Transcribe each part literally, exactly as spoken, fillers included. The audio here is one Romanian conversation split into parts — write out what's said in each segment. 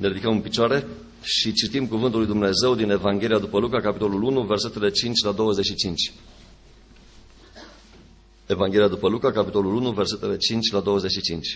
Ne ridicăm în picioare și citim cuvântul lui Dumnezeu din Evanghelia după Luca, capitolul unu, versetele cinci la douăzeci și cinci. Evanghelia după Luca, capitolul unu, versetele cinci la douăzeci și cinci.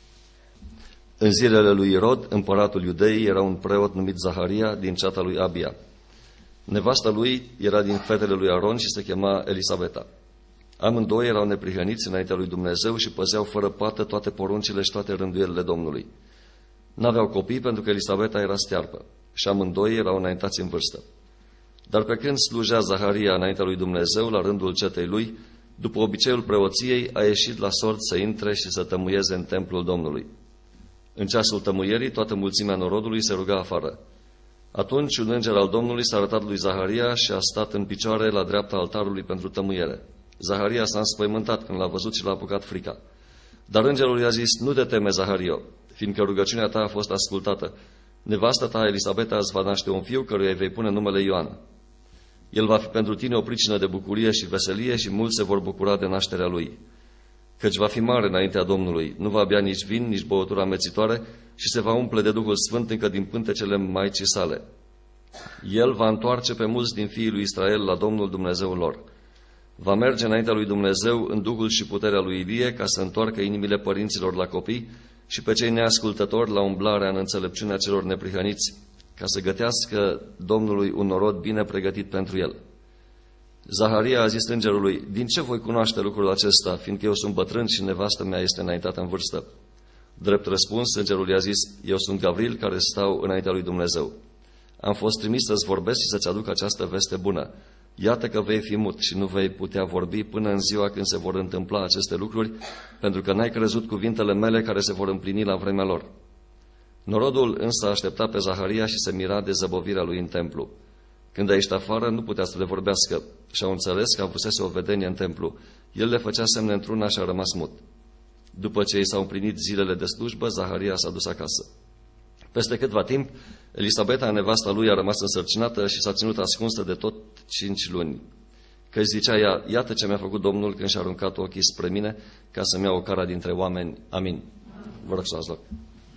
În zilele lui Irod, împăratul Iudeii, era un preot numit Zaharia din ceata lui Abia. Nevasta lui era din fetele lui Aron și se chema Elisabeta. Amândoi erau neprihăniți înaintea lui Dumnezeu și păzeau fără pată toate poruncile și toate rânduielile Domnului. N-aveau copii pentru că Elisabeta era stearpă și amândoi erau înaintați în vârstă. Dar pe când slujea Zaharia înaintea lui Dumnezeu, la rândul cetei lui, după obiceiul preoției, a ieșit la sort să intre și să tămâieze în templul Domnului. În ceasul tămâierii, toată mulțimea norodului se ruga afară. Atunci un înger al Domnului s-a arătat lui Zaharia și a stat în picioare la dreapta altarului pentru tămâiere. Zaharia s-a înspăimântat când l-a văzut și l-a apucat frica. Dar îngerul i-a zis: nu te teme, Zahario, fiindcă rugăciunea ta a fost ascultată. Nevasta ta, Elisabeta, îți va naște un fiu căruia îi vei pune numele Ioan. El va fi pentru tine o pricină de bucurie și veselie și mulți se vor bucura de nașterea lui. Căci va fi mare înaintea Domnului, nu va bea nici vin, nici băutură amețitoare și se va umple de Duhul Sfânt încă din pântecele maicii sale. El va întoarce pe mulți din fiii lui Israel la Domnul Dumnezeul lor. Va merge înaintea lui Dumnezeu în Duhul și puterea lui Ilie ca să întoarcă inimile părinților la copii și pe cei neascultători la umblarea în înțelepciunea celor neprihăniți, ca să gătească Domnului un norod bine pregătit pentru el. Zaharia a zis îngerului: din ce voi cunoaște lucrul acesta, fiindcă eu sunt bătrân și nevastă mea este înaintată în vârstă? Drept răspuns, îngerul i-a zis: eu sunt Gavril, care stau înaintea lui Dumnezeu. Am fost trimis să-ți vorbesc și să-ți aduc această veste bună. Iată că vei fi mut și nu vei putea vorbi până în ziua când se vor întâmpla aceste lucruri, pentru că n-ai crezut cuvintele mele care se vor împlini la vremea lor. Norodul însă aștepta pe Zaharia și se mira de zăbovirea lui în templu. Când a ieșit afară, nu putea să le vorbească și au înțeles că avusese o vedenie în templu. El le făcea semne într-una și a rămas mut. După ce i s-au împlinit zilele de slujbă, Zaharia s-a dus acasă. Peste câtva timp, Elisabeta, nevasta lui, a rămas însărcinată și s-a ținut ascunsă de tot cinci luni. Că își zicea ea: iată ce mi-a făcut Domnul când și-a aruncat ochii spre mine, ca să-mi iau o cara dintre oameni. Amin. Vă rog să luați loc.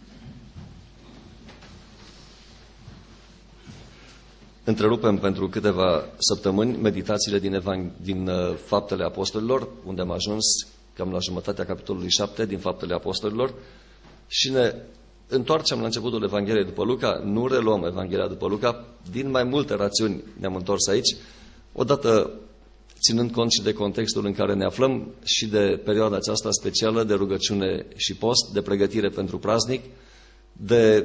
Întrerupem pentru câteva săptămâni meditațiile din, Evang- din uh, Faptele Apostolilor, unde am ajuns cam la jumătatea capitolului șapte din Faptele Apostolilor, și ne întoarcem la începutul Evangheliei după Luca. Nu reluăm Evanghelia după Luca, din mai multe rațiuni ne-am întors aici, odată ținând cont și de contextul în care ne aflăm și de perioada aceasta specială de rugăciune și post, de pregătire pentru praznic, de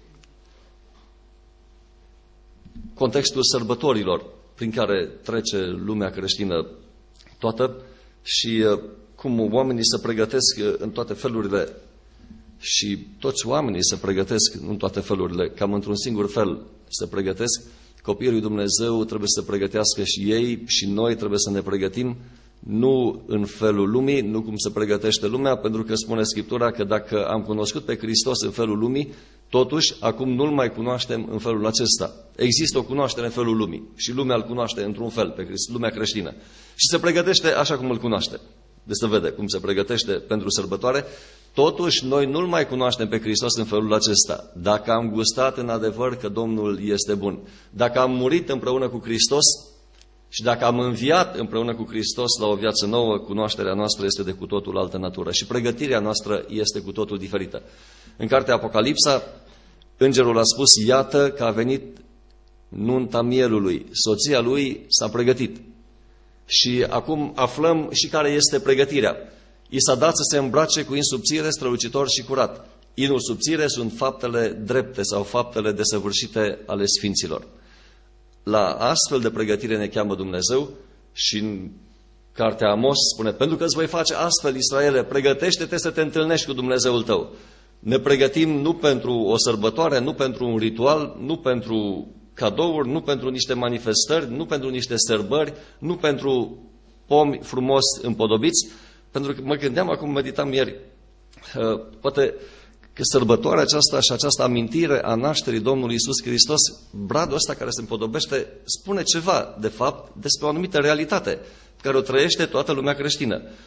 contextul sărbătorilor prin care trece lumea creștină toată și cum oamenii se pregătesc în toate felurile și toți oamenii se pregătesc în toate felurile, cam într-un singur fel se pregătesc. Copiii lui Dumnezeu trebuie să se pregătească și ei și noi trebuie să ne pregătim, nu în felul lumii, nu cum se pregătește lumea, pentru că spune Scriptura că dacă am cunoscut pe Hristos în felul lumii, totuși acum nu-L mai cunoaștem în felul acesta. Există o cunoaștere în felul lumii și lumea îl cunoaște într-un fel, pe Christ, lumea creștină. Și se pregătește așa cum îl cunoaște. Deci se vede cum se pregătește pentru sărbătoare. Totuși noi nu-L mai cunoaștem pe Hristos în felul acesta. Dacă am gustat în adevăr că Domnul este bun, dacă am murit împreună cu Hristos și dacă am înviat împreună cu Hristos la o viață nouă, cunoașterea noastră este de cu totul altă natură și pregătirea noastră este cu totul diferită. În cartea Apocalipsa, îngerul a spus: iată că a venit nunta mielului, soția lui s-a pregătit. Și acum aflăm și care este pregătirea. I s-a dat să se îmbrace cu in subțire, strălucitor și curat. Inul subțire sunt faptele drepte sau faptele desăvârșite ale sfinților. La astfel de pregătire ne cheamă Dumnezeu și în cartea Amos spune: pentru că îți voi face astfel, Israele, pregătește-te să te întâlnești cu Dumnezeul tău. Ne pregătim nu pentru o sărbătoare, nu pentru un ritual, nu pentru cadouri, nu pentru niște manifestări, nu pentru niște sărbări, nu pentru pomi frumos împodobiți, pentru că mă gândeam acum, meditam ieri, poate că sărbătoarea aceasta și această amintire a nașterii Domnului Iisus Hristos, bradul ăsta care se împodobește, spune ceva, de fapt, despre o anumită realitate, pe care o trăiește toată lumea creștină.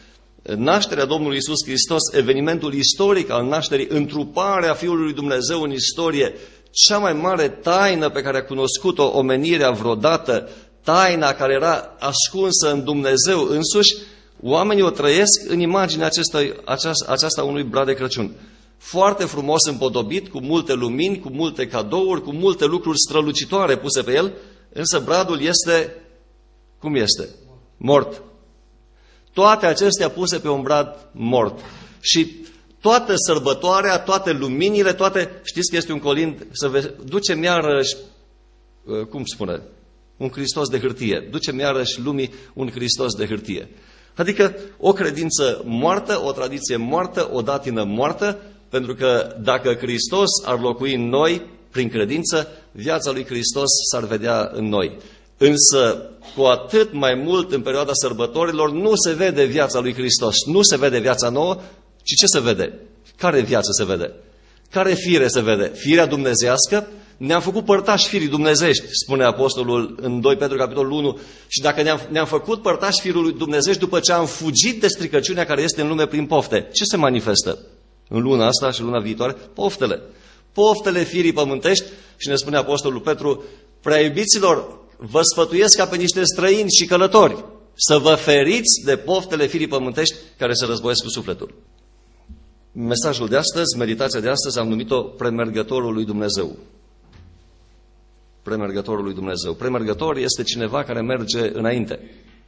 nașterea Domnului Iisus Hristos, evenimentul istoric al nașterii, întruparea Fiului lui Dumnezeu în istorie, cea mai mare taină pe care a cunoscut-o omenirea vreodată, taina care era ascunsă în Dumnezeu însuși, oamenii o trăiesc în imaginea acesta, aceasta, aceasta unui brad de Crăciun. Foarte frumos împodobit, cu multe lumini, cu multe cadouri, cu multe lucruri strălucitoare puse pe el, însă bradul este, cum este? Mort. Toate acestea puse pe un brad mort. Și toată sărbătoarea, toate luminile, toate, știți că este un colind, să ducem iarăși, cum spune, un Hristos de hârtie. Ducem iarăși lumii un Hristos de hârtie. Adică o credință moartă, o tradiție moartă, o datină moartă, pentru că dacă Hristos ar locui în noi, prin credință, viața lui Hristos s-ar vedea în noi. Însă, cu atât mai mult în perioada sărbătorilor, nu se vede viața lui Hristos, nu se vede viața nouă, ci ce se vede? Care viață se vede? Care fire se vede? Firea dumnezeiască? Ne-am făcut părtași firii dumnezești, spune Apostolul în doi Petru, capitolul unu. Și dacă ne-am, ne-am făcut părtași firului dumnezești după ce am fugit de stricăciunea care este în lume prin pofte, ce se manifestă în luna asta și luna viitoare? Poftele. Poftele firii pământești. Și ne spune Apostolul Petru: prea iubiților, vă sfătuiesc ca pe niște străini și călători să vă feriți de poftele firii pământești care se războiesc cu sufletul. Mesajul de astăzi, meditația de astăzi, am numit-o Premergătorul lui Dumnezeu. Premergătorul lui Dumnezeu. Premergător este cineva care merge înainte.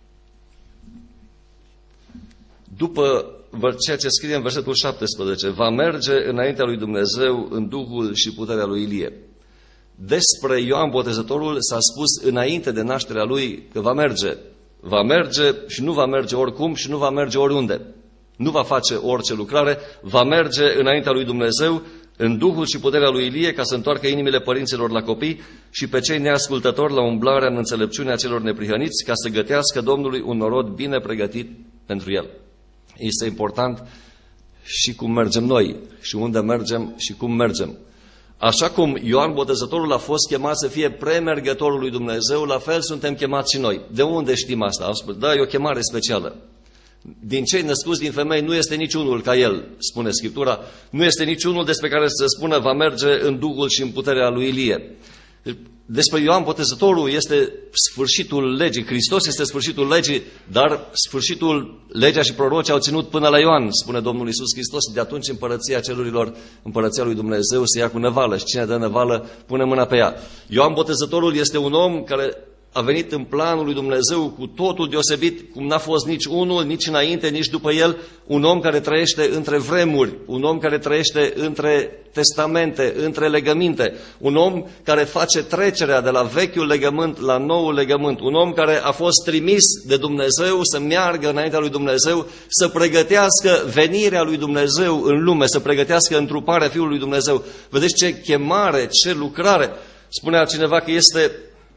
După ceea ce scrie în versetul șaptesprezece, va merge înaintea lui Dumnezeu în duhul și puterea lui Ilie. Despre Ioan Botezătorul s-a spus înainte de nașterea lui că va merge. Va merge și nu va merge oricum și nu va merge oriunde. Nu va face orice lucrare, va merge înaintea lui Dumnezeu în duhul și puterea lui Ilie ca să întoarcă inimile părinților la copii și pe cei neascultători la umblarea în înțelepciunea celor neprihăniți, ca să gătească Domnului un norod bine pregătit pentru el. Este important și cum mergem noi, și unde mergem și cum mergem. Așa cum Ioan Botezătorul a fost chemat să fie premergătorul lui Dumnezeu, la fel suntem chemați și noi. De unde știm asta? Am spus, da, e o chemare specială. Din cei născuți din femei nu este niciunul ca el, spune Scriptura, nu este niciunul despre care să spună va merge în duhul și în puterea lui Ilie. Despre Ioan Botezătorul este sfârșitul legii, Hristos este sfârșitul legii, dar sfârșitul, legea și prorocii au ținut până la Ioan, spune Domnul Iisus Hristos, de atunci împărăția cerurilor, împărăția lui Dumnezeu se ia cu năvală și cine dă năvală pune mâna pe ea. Ioan Botezătorul este un om care a venit în planul lui Dumnezeu cu totul deosebit, cum n-a fost nici unul, nici înainte, nici după el, un om care trăiește între vremuri, un om care trăiește între testamente, între legăminte, un om care face trecerea de la vechiul legământ la noul legământ, un om care a fost trimis de Dumnezeu să meargă înaintea lui Dumnezeu, să pregătească venirea lui Dumnezeu în lume, să pregătească întruparea Fiului lui Dumnezeu. Vedeți ce chemare, ce lucrare! Spunea cineva că este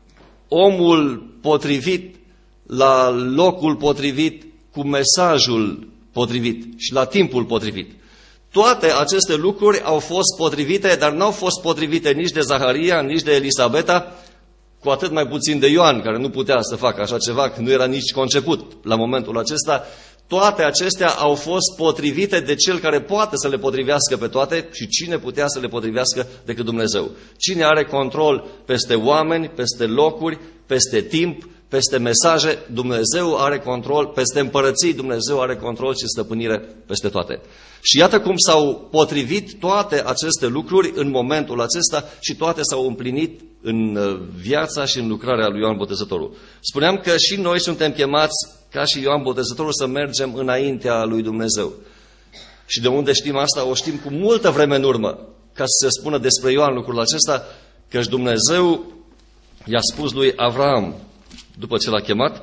omul potrivit la locul potrivit, cu mesajul potrivit și la timpul potrivit. Toate aceste lucruri au fost potrivite, dar n-au fost potrivite nici de Zaharia, nici de Elisabeta, cu atât mai puțin de Ioan, care nu putea să facă așa ceva, că nu era nici conceput la momentul acesta. Toate acestea au fost potrivite de Cel care poate să le potrivească pe toate și cine putea să le potrivească decât Dumnezeu. Cine are control peste oameni, peste locuri, peste timp, peste mesaje, Dumnezeu are control, peste împărății, Dumnezeu are control și stăpânire peste toate. Și iată cum s-au potrivit toate aceste lucruri în momentul acesta și toate s-au împlinit în viața și în lucrarea lui Ioan Botezătorul. Spuneam că și noi suntem chemați, ca și Ioan Botezătorul, să mergem înaintea lui Dumnezeu. Și de unde știm asta? O știm cu multă vreme în urmă, ca să se spună despre Ioan lucrul acesta, căci Dumnezeu i-a spus lui Avram, după ce l-a chemat,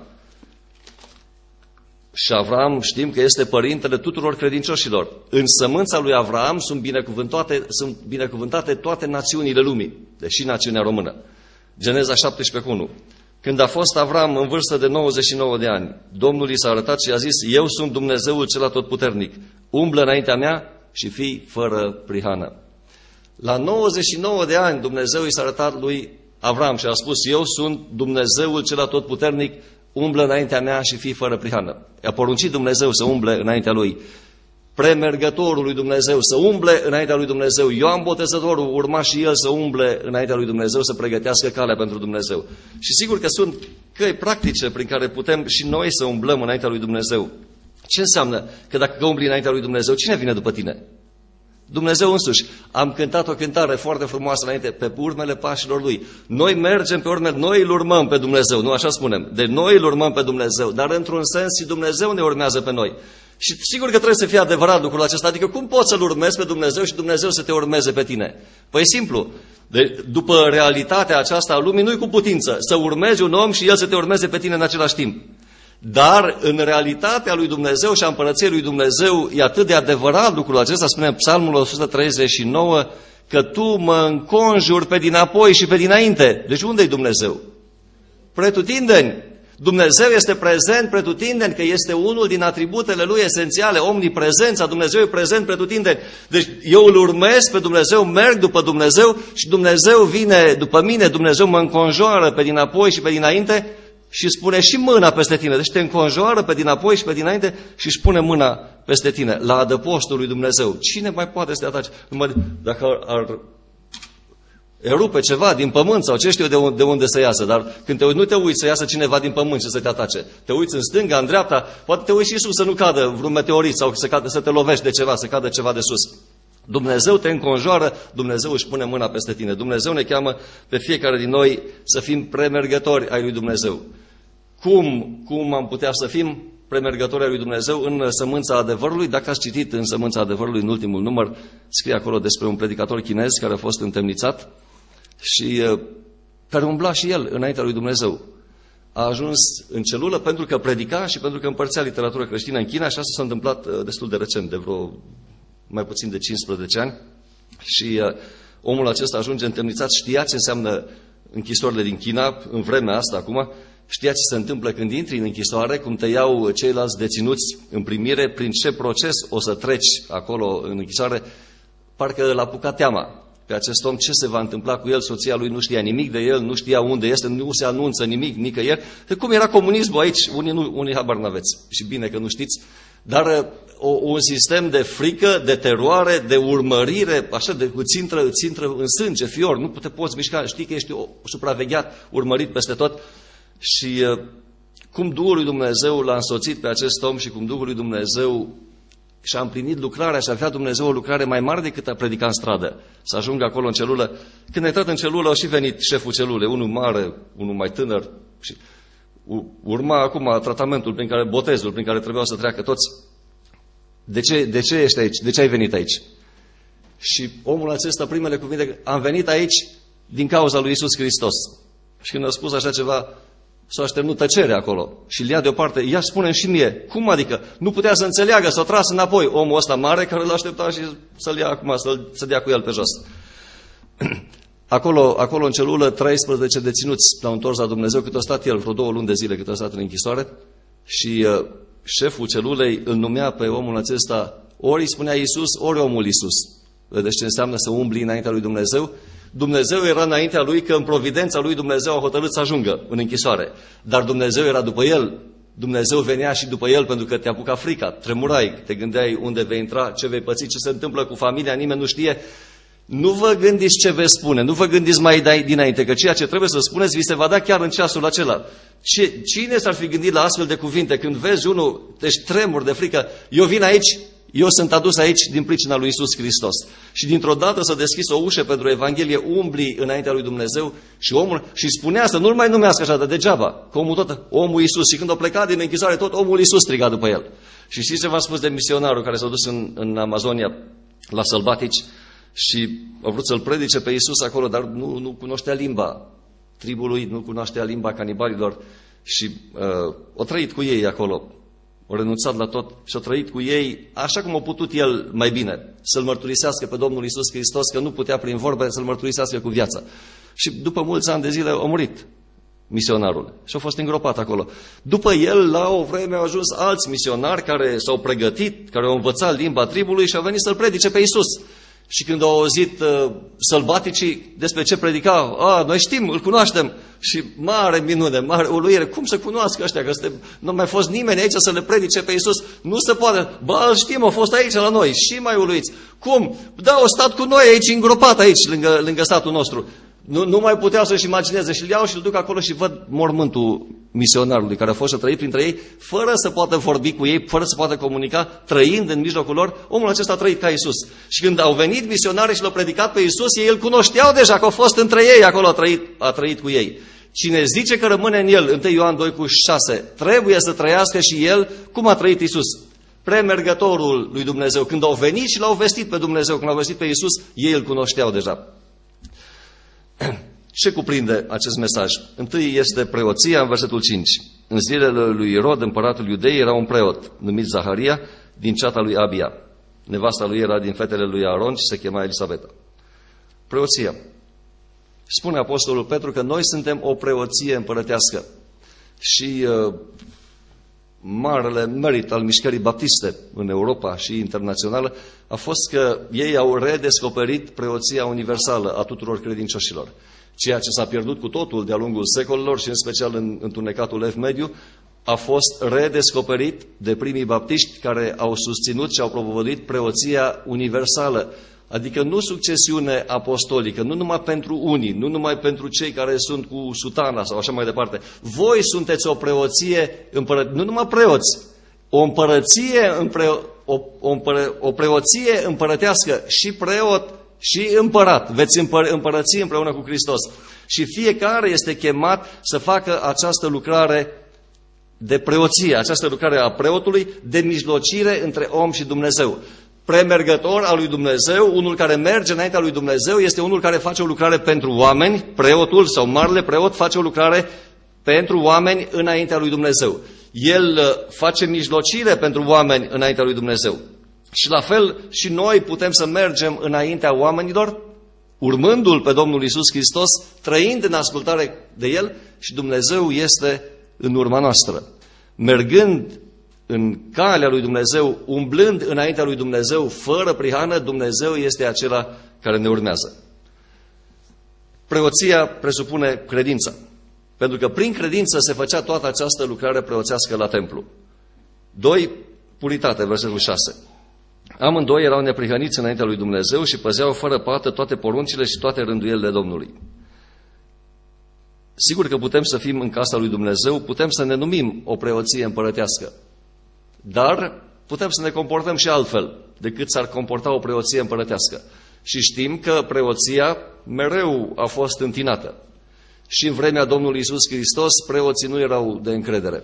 și Avram știm că este părintele tuturor credincioșilor. În sămânța lui Avram sunt binecuvântate, sunt binecuvântate toate națiunile lumii, deși națiunea română. Geneza șaptesprezece unu. Când a fost Avram în vârstă de nouăzeci și nouă de ani, Domnul i s-a arătat și a zis, eu sunt Dumnezeul cel atotputernic, umblă înaintea mea și fii fără prihană. La nouăzeci și nouă de ani Dumnezeu i s-a arătat lui Avram și a spus, eu sunt Dumnezeul cel atotputernic, umblă înaintea mea și fii fără prihană. I-a poruncit Dumnezeu să umble înaintea lui. Premergătorul lui Dumnezeu să umble înaintea lui Dumnezeu. Ioan Botezătorul urma și el să umble înaintea lui Dumnezeu, să pregătească calea pentru Dumnezeu. Și sigur că sunt căi practice prin care putem și noi să umblăm înaintea lui Dumnezeu. Ce înseamnă că dacă umbli înaintea lui Dumnezeu, cine vine după tine? Dumnezeu însuși. Am cântat o cântare foarte frumoasă înainte, pe urmele pașilor Lui. Noi mergem pe urmele, noi îl urmăm pe Dumnezeu, nu așa spunem. De noi îl urmăm pe Dumnezeu, dar într-un sens și Dumnezeu ne urmează pe noi. Și sigur că trebuie să fie adevărat lucrul acesta, adică cum poți să-L urmezi pe Dumnezeu și Dumnezeu să te urmeze pe tine? Păi e simplu, de, după realitatea aceasta a lumii nu-i cu putință să urmezi un om și el să te urmeze pe tine în același timp. Dar în realitatea lui Dumnezeu și a împărăției lui Dumnezeu e atât de adevărat lucrul acesta, spune Psalmul o sută treizeci și nouă, că tu mă înconjuri pe dinapoi și pe dinainte. Deci unde e Dumnezeu? Pretutindeni. Dumnezeu este prezent pretutindeni, că este unul din atributele Lui esențiale, omniprezența. Dumnezeu e prezent pretutindeni. Deci eu îl urmez pe Dumnezeu, merg după Dumnezeu și Dumnezeu vine după mine, Dumnezeu mă înconjoară pe dinapoi și pe dinainte și spune și mâna peste tine. Deci te înconjoară pe dinapoi și pe dinainte și își pune mâna peste tine, la adăpostul lui Dumnezeu. Cine mai poate să te atace? Dacă ar, ar erupe ceva din pământ sau ce știu de unde, de unde să iasă, dar când te uiți, nu te uiți să iasă cineva din pământ și să te atace. Te uiți în stânga, în dreapta, poate te uiți și sus să nu cadă vreun meteorit sau să, cadă, să te lovești de ceva, să cadă ceva de sus. Dumnezeu te înconjoară, Dumnezeu își pune mâna peste tine. Dumnezeu ne cheamă pe fiecare din noi să fim premergători ai lui Dumnezeu. Cum, cum am putea să fim premergători ai lui Dumnezeu în sămânța adevărului? Dacă ați citit în sămânța adevărului în ultimul număr, scrie acolo despre un predicator chinez care a fost întemnițat și care umbla și el înaintea lui Dumnezeu. A ajuns în celulă pentru că predica și pentru că împărțea literatură creștină în China și asta s-a întâmplat destul de recent, de vreo mai puțin de cincisprezece ani. Și omul acesta ajunge întemnițat, știa ce înseamnă închisorile din China în vremea asta acum, știa ce se întâmplă când intri în închisoare, cum te iau ceilalți deținuți în primire, prin ce proces o să treci acolo în închisoare, parcă l-a apucat teama pe acest om, ce se va întâmpla cu el, soția lui nu știa nimic de el, nu știa unde este, nu se anunță nimic, nicăieri. Cum era comunismul aici, unii, nu, unii habar n-aveți și bine că nu știți, dar o, un sistem de frică, de teroare, de urmărire, așa, de, îți, intră, îți intră în sânge, fior, nu te poți mișca, știi că ești o, supravegheat, urmărit peste tot. Și uh, cum Duhul lui Dumnezeu l-a însoțit pe acest om și cum Duhul lui Dumnezeu și-a împlinit lucrarea și avea Dumnezeu o lucrare mai mare decât a predica în stradă, să ajungă acolo în celulă. Când a intrat în celulă, au și venit șeful celulei, unul mare, unul mai tânăr și urma acum tratamentul prin care, botezul prin care trebuiau să treacă toți. De ce, de ce ești aici? De ce ai venit aici? Și omul acesta, primele cuvinte, am venit aici din cauza lui Iisus Hristos. Și când a spus așa ceva, s-a așternut tăcere acolo și îl ia deoparte. Ia spune și mie, cum adică? Nu putea să înțeleagă, s-a tras înapoi omul ăsta mare care l-a așteptat și să-l ia acum, să-l, să dea cu el pe jos. Acolo, acolo în celulă, treisprezece deținuți l-au întors la Dumnezeu, cât a stat el, vreo două luni de zile cât a stat în închisoare și uh, șeful celulei îl numea pe omul acesta, ori îi spunea Iisus, ori omul Iisus. Vedeți ce înseamnă să umbli înaintea lui Dumnezeu? Dumnezeu era înaintea lui, că în providența lui Dumnezeu a hotărât să ajungă în închisoare. Dar Dumnezeu era după el. Dumnezeu venea și după el pentru că te apuca frica, tremurai, te gândeai unde vei intra, ce vei păți, ce se întâmplă cu familia, nimeni nu știe. Nu vă gândiți ce veți spune, nu vă gândiți mai dinainte, că ceea ce trebuie să spuneți vi se va da chiar în ceasul acela. Ce, cine s-ar fi gândit la astfel de cuvinte? Când vezi unul, deci tremuri de frică, eu vin aici, eu sunt adus aici din pricina lui Iisus Hristos. Și dintr-o dată s-a deschis o ușă pentru Evanghelie, umbli înaintea lui Dumnezeu și omul, și spunea să nu-l mai numească așa de degeaba, că omul tot, omul Iisus. Și când a plecat din închisoare, tot omul Iisus striga după el. Și știți ce v-a spus de misionarul care s-a dus în, în Amazonia la sălbatici și a vrut să-l predice pe Iisus acolo, dar nu, nu cunoștea limba tribului, nu cunoștea limba canibalilor și uh, a trăit cu ei acolo. A renunțat la tot și a trăit cu ei așa cum a putut el mai bine, să-L mărturisească pe Domnul Iisus Hristos, că nu putea prin vorbe să-L mărturisească cu viața. Și după mulți ani de zile a murit misionarul și a fost îngropat acolo. După el, la o vreme, au ajuns alți misionari care s-au pregătit, care au învățat limba tribului și au venit să-L predice pe Iisus. Și când au auzit uh, sălbaticii despre ce predicau, a, noi știm, îl cunoaștem. Și mare minune, mare uluire, cum să cunoască ăștia, că este, nu mai fost nimeni aici să le predice pe Iisus, nu se poate, ba, îl știm, a fost aici la noi, și mai uluiți. Cum? Da, au stat cu noi aici, îngropat aici, lângă, lângă satul nostru. Nu, nu mai puteau să-și imagineze și îl iau și îl duc acolo și văd mormântul misionarului care a fost să trăi printre ei, fără să poată vorbi cu ei, fără să poată comunica, trăind în mijlocul lor, omul acesta a trăit ca Iisus. Și când au venit misionarii și l-au predicat pe Iisus, ei îl cunoșteau deja, că au fost între ei, acolo a trăit, a trăit cu ei. Cine zice că rămâne în el, întâi Ioan doi cu șase, trebuie să trăiască și el cum a trăit Iisus. Premergătorul lui Dumnezeu, când au venit și l-au vestit pe Dumnezeu, când l-au vestit pe Iisus, ei îl cunoșteau deja. Ce cuprinde acest mesaj? Întâi este preoția în versetul cinci. În zilele lui Irod, împăratul Iudei, era un preot numit Zaharia din ceata lui Abia. Nevasta lui era din fetele lui Aron și se chema Elisabeta. Preoția. Spune apostolul Petru că noi suntem o preoție împărătească. Și uh, marele merit al mișcării baptiste în Europa și internațională a fost că ei au redescoperit preoția universală a tuturor credincioșilor. Ceea ce s-a pierdut cu totul de-a lungul secolelor și în special în întunecatul Ev Mediu a fost redescoperit de primii baptiști care au susținut și au propovăduit preoția universală. Adică nu succesiune apostolică, nu numai pentru unii, nu numai pentru cei care sunt cu sutana sau așa mai departe. Voi sunteți o preoție, împără... nu numai preoți, o împărăție, împre... o, o, împără... o preoție împărătească și preot și împărat. Veți împăr... împărăți împreună cu Hristos. Și fiecare este chemat să facă această lucrare de preoție, această lucrare a preotului de mijlocire între om și Dumnezeu. Premergător al lui Dumnezeu, unul care merge înaintea lui Dumnezeu, este unul care face o lucrare pentru oameni, preotul sau marele preot face o lucrare pentru oameni înaintea lui Dumnezeu. El face mijlocire pentru oameni înaintea lui Dumnezeu. Și la fel și noi putem să mergem înaintea oamenilor, urmându-L pe Domnul Iisus Hristos, trăind în ascultare de El și Dumnezeu este în urma noastră. Mergând în calea lui Dumnezeu, umblând înaintea lui Dumnezeu, fără prihană, Dumnezeu este acela care ne urmează. Preoția presupune credința, pentru că prin credință se făcea toată această lucrare preoțească la templu. Doi, puritate, versetul șase. Amândoi erau neprihăniți înaintea lui Dumnezeu și păzeau fără pată toate poruncile și toate rânduielile Domnului. Sigur că putem să fim în casa lui Dumnezeu, putem să ne numim o preoție împărătească, dar putem să ne comportăm și altfel decât s-ar comporta o preoție împărătească. Și știm că preoția mereu a fost întinată. Și în vremea Domnului Iisus Hristos preoții nu erau de încredere.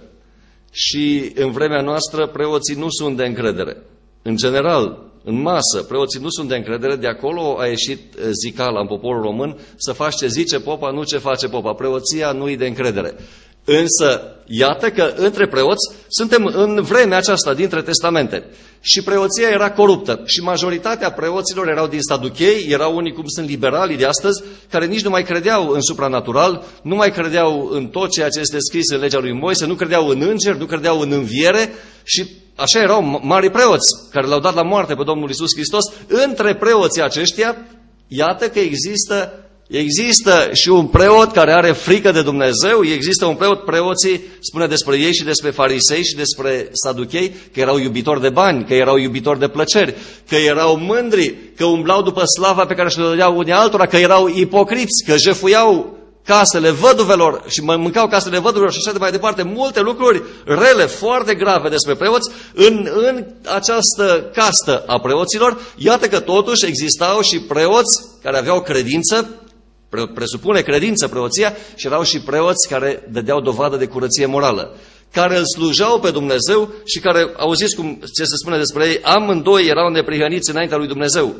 Și în vremea noastră preoții nu sunt de încredere. În general, în masă, preoții nu sunt de încredere, de acolo a ieșit zicala în poporul român, să faci ce zice popa, nu ce face popa. Preoția nu e de încredere. Însă, iată că între preoți suntem în vremea aceasta dintre testamente. Și preoția era coruptă. Și majoritatea preoților erau din Saduchei, erau unii cum sunt liberalii de astăzi, care nici nu mai credeau în supranatural, nu mai credeau în tot ceea ce este scris în legea lui Moise, nu credeau în îngeri, nu credeau în înviere și așa erau mari preoți care l-au dat la moarte pe Domnul Iisus Hristos. Între preoții aceștia, iată că există Există și un preot care are frică de Dumnezeu, există un preot, preoții spune despre ei și despre farisei și despre saduchei că erau iubitori de bani, că erau iubitori de plăceri, că erau mândri, că umblau după slava pe care și-o dădeau unii altora, că erau ipocriți, că jefuiau casele văduvelor și mâncau casele văduvelor și așa de mai departe. Multe lucruri rele, foarte grave despre preoți în, în această castă a preoților. Iată că totuși existau și preoți care aveau credință, presupune credință preoția, și erau și preoți care dădeau dovadă de curăție morală, care îl slujau pe Dumnezeu și care, auziți cum ce se spune despre ei, amândoi erau neprihăniți înaintea lui Dumnezeu.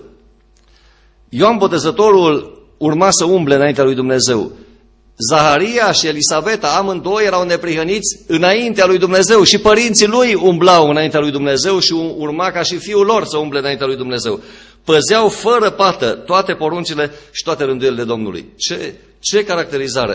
Ioan Botezătorul urma să umble înaintea lui Dumnezeu. Zaharia și Elisabeta, amândoi erau neprihăniți înaintea lui Dumnezeu și părinții lui umblau înaintea lui Dumnezeu și urma ca și fiul lor să umble înaintea lui Dumnezeu. Păzeau fără pată toate poruncile și toate rânduielile Domnului. Ce, ce caracterizare!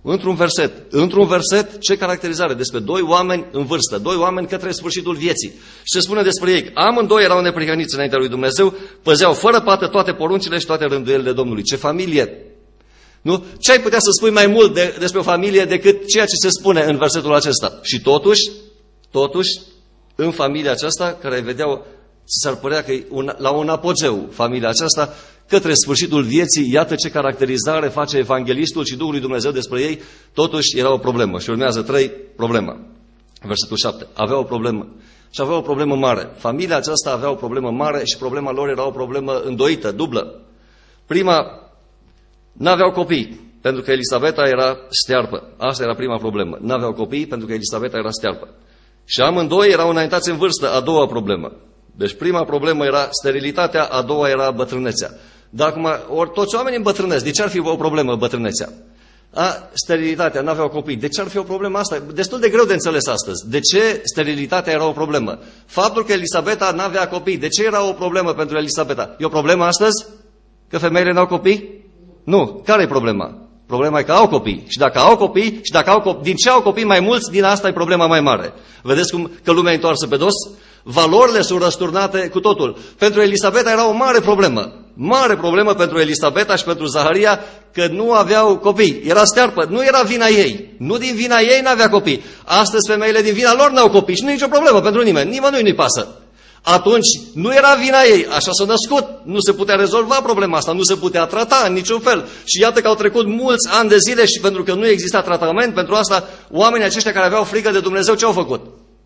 Într-un verset. Într-un verset, ce caracterizare? Despre doi oameni în vârstă, doi oameni către sfârșitul vieții. Și se spune despre ei, amândoi erau neprihăniți înaintea lui Dumnezeu, păzeau fără pată toate poruncile și toate rânduielile Domnului. Ce familie! Nu? Ce ai putea să spui mai mult de, despre o familie decât ceea ce se spune în versetul acesta? Și totuși, totuși, în familia aceasta, care vedeau, s-ar părea că e un, la un apogeu familia aceasta, către sfârșitul vieții, iată ce caracterizare face evanghelistul și Duhul lui Dumnezeu despre ei, totuși era o problemă. Și urmează trei, problema. Versetul șapte. Avea o problemă. Și avea o problemă mare. Familia aceasta avea o problemă mare și problema lor era o problemă îndoită, dublă. Prima, n-aveau copii, pentru că Elisabeta era stearpă. Asta era prima problemă. N-aveau copii, pentru că Elisabeta era stearpă. Și amândoi erau înaintați în vârstă, a doua problemă. Deci prima problemă era sterilitatea, a doua era bătrânețea. Dar acum, ori toți oamenii îmbătrânesc, de ce ar fi o problemă bătrânețea? A, sterilitatea, n-aveau copii. De ce ar fi o problemă asta? Destul de greu de înțeles astăzi. De ce sterilitatea era o problemă? Faptul că Elisabeta n-avea copii, de ce era o problemă pentru Elisabeta? E o problemă astăzi? Că femeile n-au copii? Nu. Care e problema? Problema e că au copii. Și dacă au copii, și dacă au copii, din ce au copii mai mulți, din asta e problema mai mare. Vedeți cum că lumea e întoarsă pe dos? Valorile sunt răsturnate cu totul. Pentru Elisabeta era o mare problemă. Mare problemă pentru Elisabeta și pentru Zaharia că nu aveau copii. Era stearpă. Nu era vina ei. Nu din vina ei n-avea copii. Astăzi femeile din vina lor n-au copii și nu e nicio problemă pentru nimeni. Nimănui nu-i pasă. Atunci nu era vina ei. Așa s-a născut. Nu se putea rezolva problema asta. Nu se putea trata în niciun fel. Și iată că au trecut mulți ani de zile și pentru că nu exista tratament pentru asta, oamenii aceștia care aveau frică de Dumnezeu ce au făcut?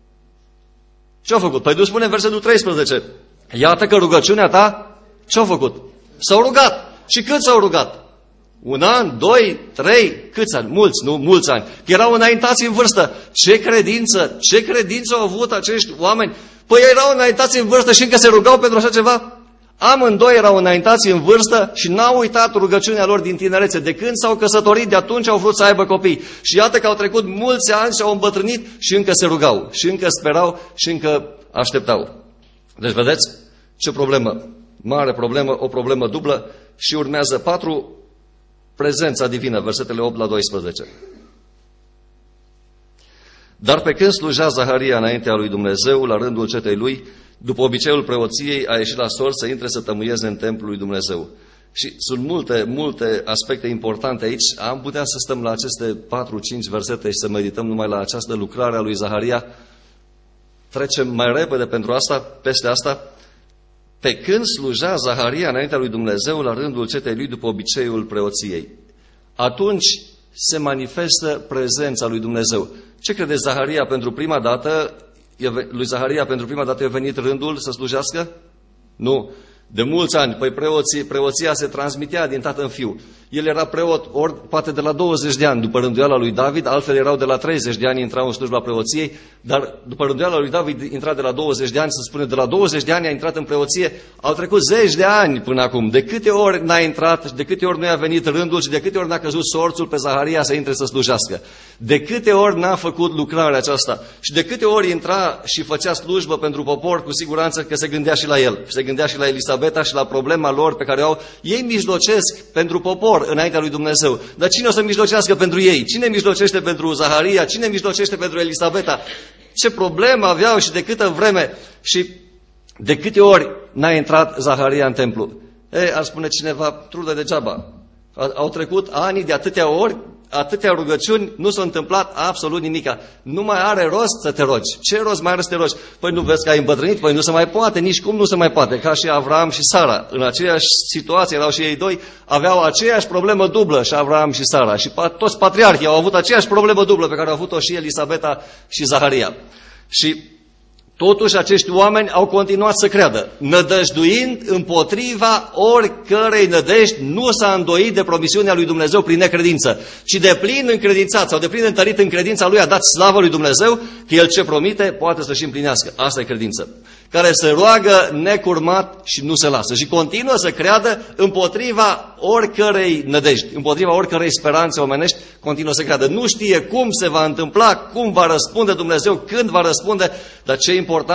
Ce au făcut? Păi tu spune în versetul treisprezece. Iată că rugăciunea ta ce au făcut? S-au rugat. Și cât s-au rugat? Un an, doi, trei, câți ani? Mulți, nu? Mulți ani. Că erau înaintați în vârstă. Ce credință, ce credință au avut acești oameni? Păi erau înaintați în vârstă și încă se rugau pentru așa ceva? Amândoi erau înaintați în vârstă și n-au uitat rugăciunea lor din tinerețe. De când s-au căsătorit, de atunci au vrut să aibă copii. Și iată că au trecut mulți ani și au îmbătrânit și încă se rugau. Și încă sperau și încă așteptau. Deci vedeți ce problemă? Mare problemă, o problemă dublă. Și urmează patru, prezența divină, versetele opt la doisprezece. Dar pe când slujea Zaharia înaintea lui Dumnezeu, la rândul cetei lui, după obiceiul preoției, a ieșit la sor să intre să tămâieze în templul lui Dumnezeu. Și sunt multe, multe aspecte importante aici. Am putea să stăm la aceste patru cinci versete și să medităm numai la această lucrare a lui Zaharia. Trecem mai repede pentru asta, peste asta. Pe când slujea Zaharia înaintea lui Dumnezeu, la rândul cetei lui, după obiceiul preoției, atunci se manifestă prezența lui Dumnezeu. Ce crede Zaharia pentru prima dată? Lui Zaharia pentru prima dată a venit rândul să slujească? Nu. De mulți ani, păi preoții, preoția se transmitea din tată în fiu. El era preot, ori poate de la douăzeci de ani după rânduiala lui David, altfel erau de la treizeci de ani, intrau în slujba preoției, dar după rânduiala lui David intra de la douăzeci de ani, se spune de la douăzeci de ani a intrat în preoție, au trecut zeci de ani până acum. De câte ori n-a intrat, de câte ori nu i-a venit rândul și de câte ori n-a căzut sorțul pe Zaharia să intre să slujească. De câte ori n-a făcut lucrarea aceasta și de câte ori intra și făcea slujbă pentru popor, cu siguranță că se gândea și la el, se gândea și la Elisabeta și la problema lor pe care o au. Ei mijlocesc pentru popor înaintea lui Dumnezeu. Dar cine o să mijlocească pentru ei? Cine mijlocește pentru Zaharia? Cine mijlocește pentru Elisabeta? Ce problemă aveau și de câtă vreme și de câte ori n-a intrat Zaharia în templu? Ei, ar spune cineva, trudă degeaba. Au trecut ani de atâtea ori, atâtea rugăciuni, nu s-a întâmplat absolut nimica. Nu mai are rost să te rogi. Ce rost mai are să te rogi? Păi nu vezi că ai îmbătrânit? Păi nu se mai poate, nici cum nu se mai poate. Ca și Avram și Sara. În aceeași situație erau și ei doi, aveau aceeași problemă dublă și Avram și Sara. Și toți patriarhii au avut aceeași problemă dublă pe care au avut-o și Elisabeta și Zaharia. Și totuși acești oameni au continuat să creadă, nădăjduind împotriva oricărei nădejdi, nu s-a îndoit de promisiunea lui Dumnezeu prin necredință, ci de plin încredințat sau de plin întărit în credința lui a dat slavă lui Dumnezeu că El ce promite poate să-și împlinească. Asta e credință, care se roagă necurmat și nu se lasă și continuă să creadă împotriva oricărei nădejdi, împotriva oricărei speranțe omenești, continuă să creadă. Nu știe cum se va întâmpla, cum va răspunde Dumnezeu, când va răspunde, dar ce e important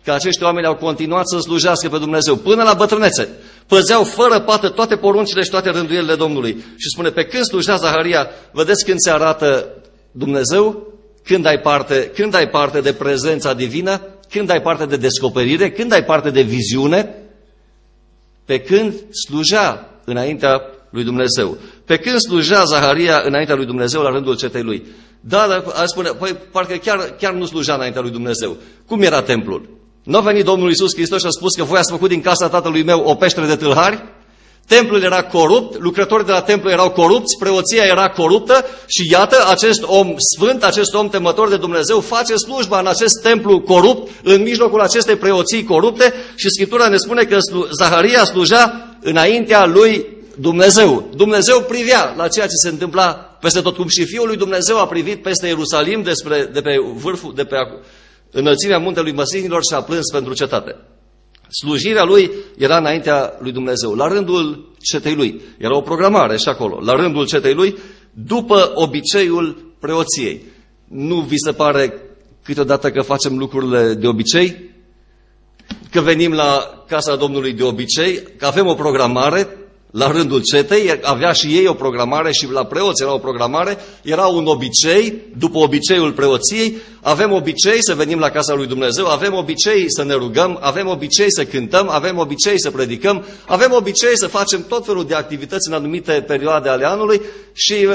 că acești oameni au continuat să slujească pe Dumnezeu până la bătrânețe. Păzeau fără pată toate poruncile și toate rânduielile Domnului. Și spune, pe când slujea Zaharia, vedeți când se arată Dumnezeu, când ai parte, când ai parte de prezența divină, când ai parte de descoperire, când ai parte de viziune, pe când slujea înaintea lui Dumnezeu. Pe când slujea Zaharia înaintea lui Dumnezeu la rândul cetei lui. Da, dar aș spune, păi, parcă chiar, chiar nu slujea înaintea lui Dumnezeu. Cum era templul? Nu a venit Domnul Iisus Hristos și a spus că voi ați făcut din casa tatălui meu o peșteră de tâlhari? Templul era corupt, lucrătorii de la templu erau corupți, preoția era coruptă și iată, acest om sfânt, acest om temător de Dumnezeu face slujba în acest templu corupt, în mijlocul acestei preoții corupte și Scriptura ne spune că Zaharia slujea înaintea lui Dumnezeu. Dumnezeu privea la ceea ce se întâmpla peste tot, cum și Fiul lui Dumnezeu a privit peste Ierusalim despre, de pe vârful, de pe înălțimea muntelui Măslinilor și a plâns pentru cetate. Slujirea lui era înaintea lui Dumnezeu, la rândul cetei lui. Era o programare și acolo, la rândul cetei lui, după obiceiul preoției. Nu vi se pare câteodată că facem lucrurile de obicei? Că venim la casa Domnului de obicei, că avem o programare la rândul cetei, avea și ei o programare și la preoți era o programare, era un obicei, după obiceiul preoției, avem obicei să venim la casa lui Dumnezeu, avem obicei să ne rugăm, avem obicei să cântăm, avem obicei să predicăm, avem obicei să facem tot felul de activități în anumite perioade ale anului și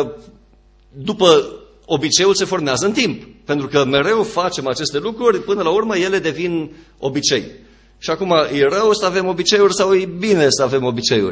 după obiceiul se formează în timp, pentru că mereu facem aceste lucruri, până la urmă ele devin obicei. Și acum, e rău să avem obiceiuri sau e bine să avem obiceiuri?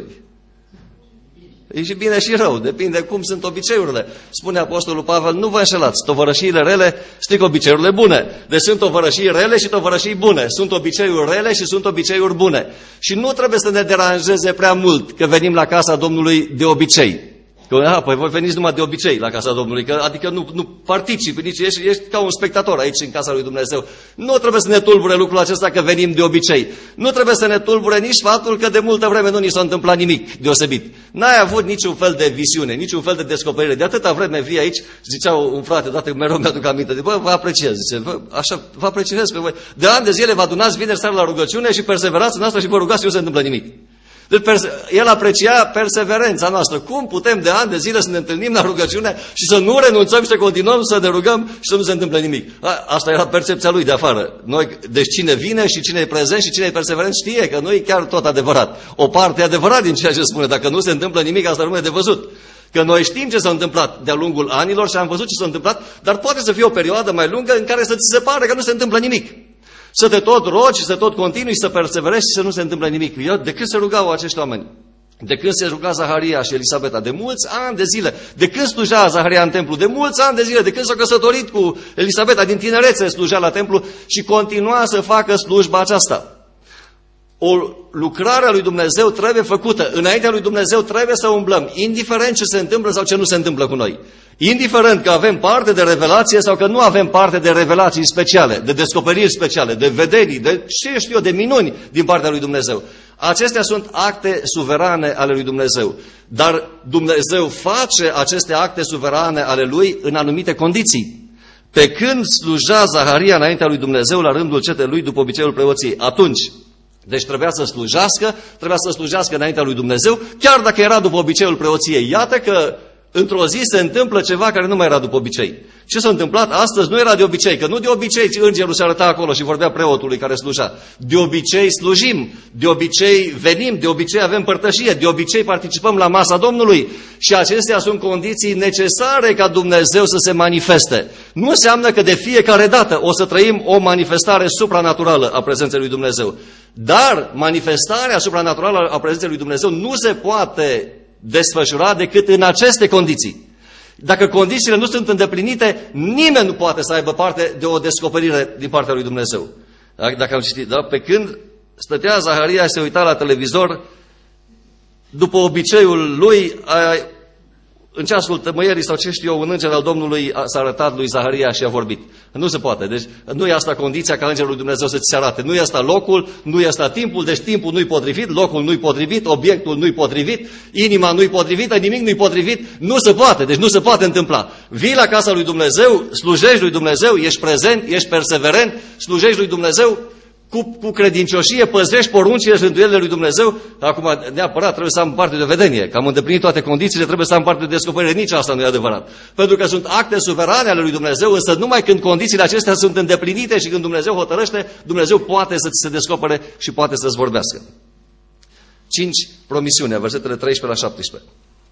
E și bine și rău, depinde cum sunt obiceiurile. Spune Apostolul Pavel, nu vă înșelați, tovărășiile rele strică obiceiurile bune. Deci sunt tovărășii rele și tovărășii bune. Sunt obiceiuri rele și sunt obiceiuri bune. Și nu trebuie să ne deranjeze prea mult că venim la casa Domnului de obicei. Că, aha, păi voi veniți numai de obicei la casa Domnului, că, adică nu, nu participi, nici ești, ești ca un spectator aici în casa lui Dumnezeu. Nu trebuie să ne tulbure lucrul acesta că venim de obicei. Nu trebuie să ne tulbure nici faptul că de multă vreme nu ni s-a întâmplat nimic deosebit. N-ai avut niciun fel de visiune, niciun fel de descoperire. De atâta vreme vii aici, zicea un frate, dată mereu mi-aduc aminte, de, bă, vă apreciez, zice, bă, așa, vă apreciez pe voi. De ani de zile vă adunați vineri seara la rugăciune și perseverați în asta și vă rugați și nu se întâmplă nimic. Deci el aprecia perseverența noastră. Cum putem de ani de zile să ne întâlnim la rugăciune și să nu renunțăm și să continuăm să ne rugăm și să nu se întâmple nimic? Asta era percepția lui de afară. Noi, deci cine vine și cine e prezent și cine e perseverent știe că nu e chiar tot adevărat. O parte e adevărat din ceea ce spune. Dacă nu se întâmplă nimic, asta rămâne de văzut. Că noi știm ce s-a întâmplat de-a lungul anilor și am văzut ce s-a întâmplat, dar poate să fie o perioadă mai lungă în care să ți se pare că nu se întâmplă nimic. Să te tot rogi, să tot continui, să perseverezi și să nu se întâmple nimic. De când se rugau acești oameni? De când se ruga Zaharia și Elisabeta? De mulți ani de zile. De când slujea Zaharia în templu? De mulți ani de zile. De când s-a căsătorit cu Elisabeta? Din tinerețe slujea la templu și continua să facă slujba aceasta. O lucrare a lui Dumnezeu trebuie făcută. Înaintea lui Dumnezeu trebuie să umblăm, indiferent ce se întâmplă sau ce nu se întâmplă cu noi. Indiferent că avem parte de revelație sau că nu avem parte de revelații speciale, de descoperiri speciale, de vedenii, de ce știu eu, de minuni din partea lui Dumnezeu. Acestea sunt acte suverane ale lui Dumnezeu. Dar Dumnezeu face aceste acte suverane ale lui în anumite condiții. Pe când sluja Zaharia înaintea lui Dumnezeu la rândul cetei lui după obiceiul preoției, atunci, deci trebuia să slujească, trebuia să slujească înaintea lui Dumnezeu, chiar dacă era după obiceiul preoției. Iată că într-o zi se întâmplă ceva care nu mai era după obicei. Ce s-a întâmplat astăzi nu era de obicei, că nu de obicei îngerul se arăta acolo și vorbea preotului care sluja. De obicei slujim, de obicei venim, de obicei avem părtășie, de obicei participăm la masa Domnului și acestea sunt condiții necesare ca Dumnezeu să se manifeste. Nu înseamnă că de fiecare dată o să trăim o manifestare supranaturală a prezenței lui Dumnezeu. Dar manifestarea supranaturală a prezenței lui Dumnezeu nu se poate desfășura decât în aceste condiții. Dacă condițiile nu sunt îndeplinite, nimeni nu poate să aibă parte de o descoperire din partea lui Dumnezeu. Dacă am citit, da? Pe când stătea Zaharia și se uita la televizor, după obiceiul lui, în ceasul tămăierii sau ce știu eu, un înger al Domnului s-a arătat lui Zaharia și a vorbit. Nu se poate. Deci nu e asta condiția ca îngerul lui Dumnezeu să ți se arate. Nu e asta locul, nu e asta timpul, deci timpul nu-i potrivit, locul nu-i potrivit, obiectul nu-i potrivit, inima nu-i potrivită, nimic nu-i potrivit. Nu se poate. Deci nu se poate întâmpla. Vii la casa lui Dumnezeu, slujești lui Dumnezeu, ești prezent, ești perseverent, slujești lui Dumnezeu cu, cu credincioșie păzești poruncile și rânduielile lui Dumnezeu, acum neapărat trebuie să am parte de vedenie, că am îndeplinit toate condițiile, trebuie să am parte de descoperire, nici asta nu e adevărat. Pentru că sunt acte suverane ale lui Dumnezeu, însă numai când condițiile acestea sunt îndeplinite și când Dumnezeu hotărăște, Dumnezeu poate să ți se descopere și poate să-ți vorbească. cinci. Promisiunea, versetele treisprezece la șaptesprezece.